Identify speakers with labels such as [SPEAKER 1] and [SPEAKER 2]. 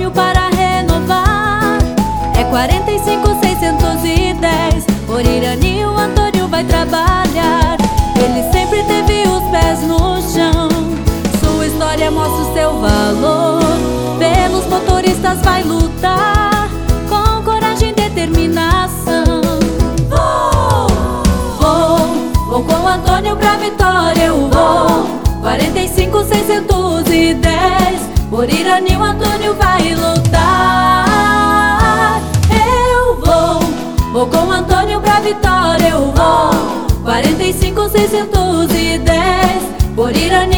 [SPEAKER 1] Antônio para renovar. É 45.610. Por Irani o Antônio vai trabalhar. Ele sempre teve os pés no chão. Sua história mostra o seu valor. Pelos motoristas vai lutar com coragem e determinação. Vou com o Antônio pra vitória, eu vou. 45.610. Por Irani o Antônio vai lutar. Eu vou com o Antônio pra vitória, eu vou. 45.610. Por Irani